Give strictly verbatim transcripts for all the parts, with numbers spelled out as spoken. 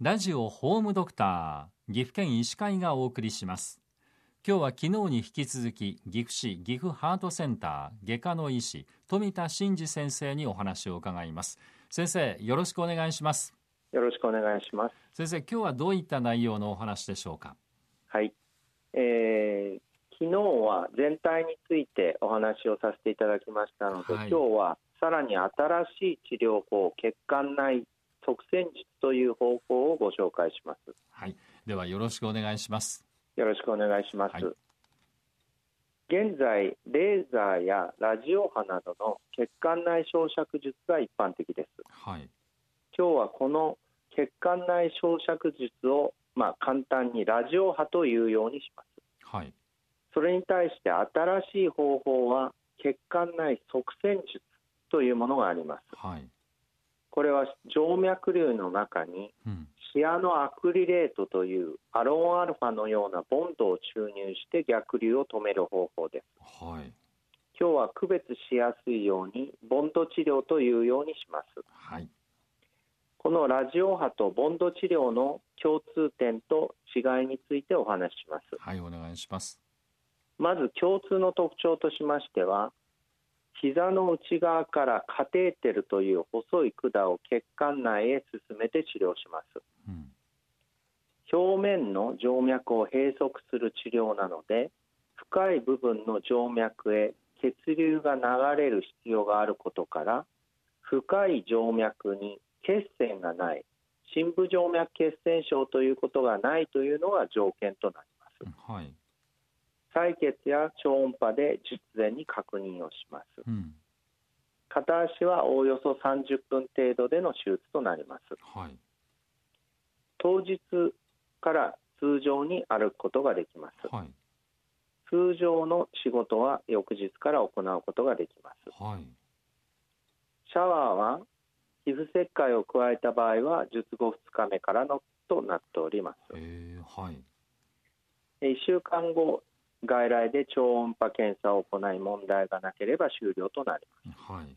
ラジオホームドクター、岐阜県医師会がお送りします。今日は昨日に引き続き、岐阜市岐阜ハートセンター外科の医師富田真嗣先生にお話を伺います。先生、よろしくお願いします。 よろしくお願いします。 先生、今日はどういった内容のお話でしょうか。 はい、えー、昨日は全体についてお話をさせていただきましたので、はい、今日はさらに新しい治療法、血管内塞栓術という方法をご紹介します。 はい、ではよろしくお願いします。 よろしくお願いします。 はい、 現在レーザーやラジオ波などの血管内焼灼術が一般的です。 はい、 今日はこの血管内焼灼術を、まあ、簡単にラジオ波というようにします。 はい、 それに対して新しい方法は血管内塞栓術というものがあります。 はい、 これは静脈瘤の中にシアノアクリレートというアロンアルファのようなボンドを注入して逆流を止める方法です。 はい、 今日は区別しやすいようにボンド治療というようにします。 はい、 このラジオ波とボンド治療の共通点と違いについてお話しします。 はい、お願いします。 まず共通の特徴としましては、膝の内側からカテーテルという細い管を血管内へ進めて治療します。うん、表面の静脈を閉塞する治療なので、深い部分の静脈へ血流が流れる必要があることから、深い静脈に血栓がない、深部静脈血栓症ということがないというのが条件となります。 はい、 採血や超音波で術前に確認をします。うん、片足はおおよそさんじゅっぷん程度での手術となります。 はい、 当日から通常に歩くことができます。 はい、 通常の仕事は翌日から行うことができます。 はい、 シャワーは皮膚切開を加えた場合は術後ふつかめからのとなっております。 えーはい、 いっしゅうかんご外来で超音波検査を行い問題がなければ終了となります。 はい、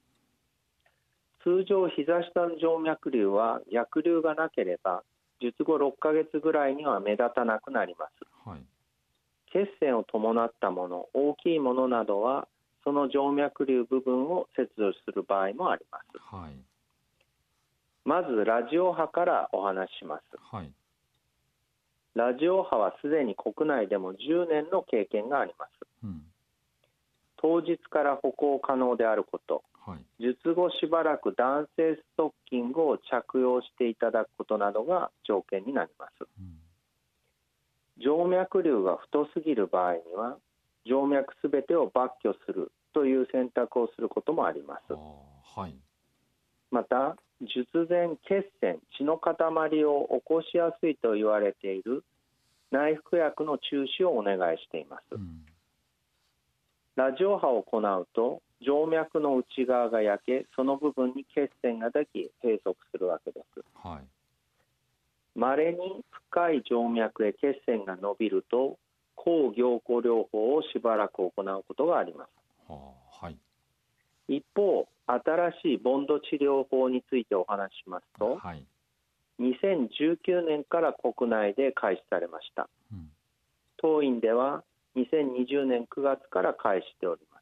通常膝下の静脈瘤は逆流がなければ術後ろっかげつぐらいには目立たなくなります。 はい、 血栓を伴ったもの、大きいものなどはその静脈瘤部分を切除する場合もあります。 はい、 まずラジオ波からお話しします。 はい、 ラジオ波はすでに国内でもじゅうねんの経験があります。うん、当日から歩行可能であること、はい、術後しばらく弾性ストッキングを着用していただくことなどが条件になります。うん、静脈瘤が太すぎる場合には静脈すべてを抜去するという選択をすることもあります。 はい、 また術前血栓、血の塊を起こしやすいと言われている内服薬の中止をお願いしています。うん、ラジオ波を行うと静脈の内側が焼け、その部分に血栓ができ閉塞するわけです。 はい、 稀に深い静脈へ血栓が伸びると抗凝固療法をしばらく行うことがあります。 はあ、はい、 一方、新しいボンド治療法についてお話ししますと、はい、にせんじゅうきゅうねんから国内で開始されました。うん、当院ではにせんにじゅうねんくがつから開始しております。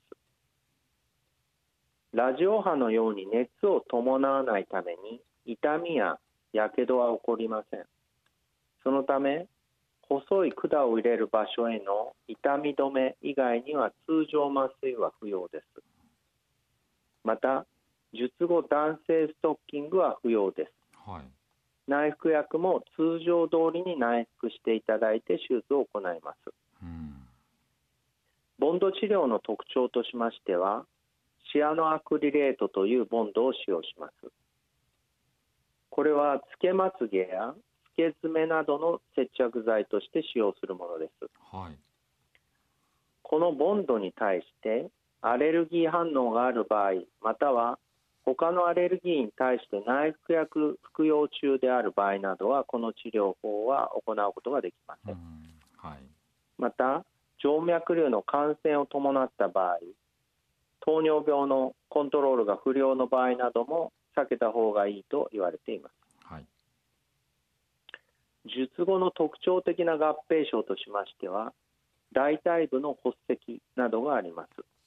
ラジオ波のように熱を伴わないために痛みややけどは起こりません。そのため細い管を入れる場所への痛み止め以外には通常麻酔は不要です。また術後弾性ストッキングは不要です。 はい、 内服薬も通常通りに内服していただいて手術を行います。うん、ボンド治療の特徴としましては、シアノアクリレートというボンドを使用します。これはつけまつげやつけ爪などの接着剤として使用するものです。 はい、 このボンドに対してアレルギー反応がある場合、または他のアレルギーに対して内服薬服用中である場合などはこの治療法は行うことができません。うん、はい、また静脈瘤の感染を伴った場合、糖尿病のコントロールが不良の場合なども避けた方がいいと言われています。 はい、 術後の特徴的な合併症としましては、大腿部の発石などがあります。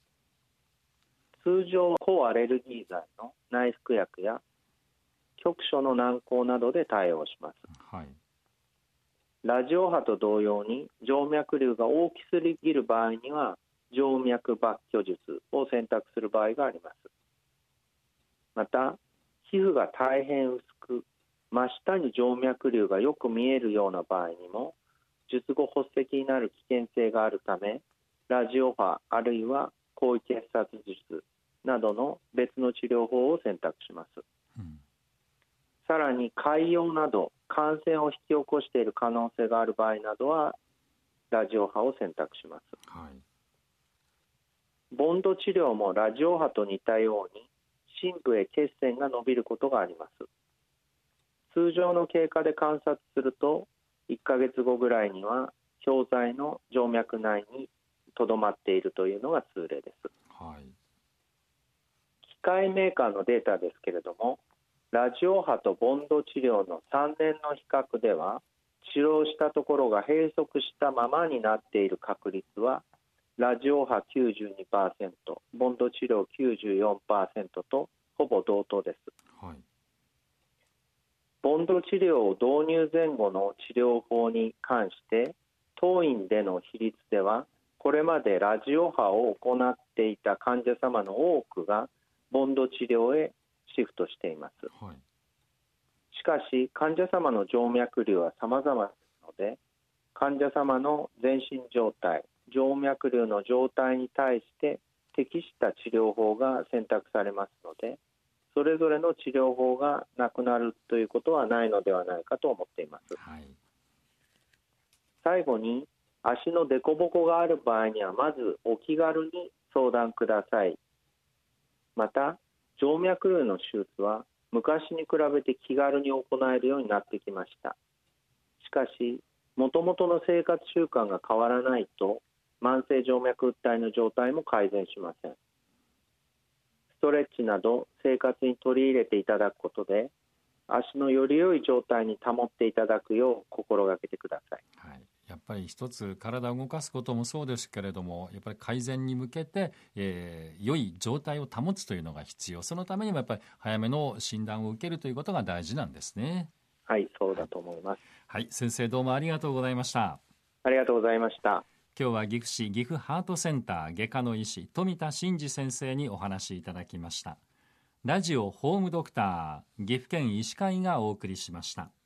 通常、抗アレルギー剤の内服薬や局所の軟膏などで対応します。 はい、 ラジオ波と同様に静脈瘤が大きすぎる場合には静脈抜去術を選択する場合があります。また、皮膚が大変薄く真下に静脈瘤がよく見えるような場合にも術後発石になる危険性があるため、ラジオ波あるいは広位結紮術などの別の治療法を選択します。うん、さらに潰瘍など感染を引き起こしている可能性がある場合などはラジオ波を選択します。はい、ボンド治療もラジオ波と似たように深部へ血栓が伸びることがあります。通常の経過で観察するといっかげつごぐらいには表剤の静脈内にとどまっているというのが通例です。はい、機械メーカーのデータですけれども、ラジオ波とボンド治療のさんねんの比較では、治療したところが閉塞したままになっている確率はラジオ波 きゅうじゅうにパーセント、ボンド治療 きゅうじゅうよんパーセント とほぼ同等です。はい、ボンド治療を導入前後の治療法に関して当院での比率では、これまでラジオ波を行っていた患者様の多くがボンド治療へシフトしています。はい、しかし患者様の静脈瘤は様々ですので、患者様の全身状態、静脈瘤の状態に対して適した治療法が選択されますので、それぞれの治療法がなくなるということはないのではないかと思っています。はい、最後に、足の凸凹がある場合にはまずお気軽に相談ください。また、静脈瘤の手術は昔に比べて気軽に行えるようになってきました。しかし、もともとの生活習慣が変わらないと慢性静脈打帯の状態も改善しません。ストレッチなど生活に取り入れていただくことで、足のより良い状態に保っていただくよう心がけてください。 はい、やっぱり一つ体を動かすこともそうですけれども、やっぱり改善に向けて、えー、良い状態を保つというのが必要。そのためにもやっぱり早めの診断を受けるということが大事なんですね。 はい、そうだと思います。 はい、先生どうもありがとうございました。 ありがとうございました。 今日は岐阜市岐阜ハートセンター外科の医師富田真嗣先生にお話しいただきました。ラジオホームドクター岐阜県医師会がお送りしました。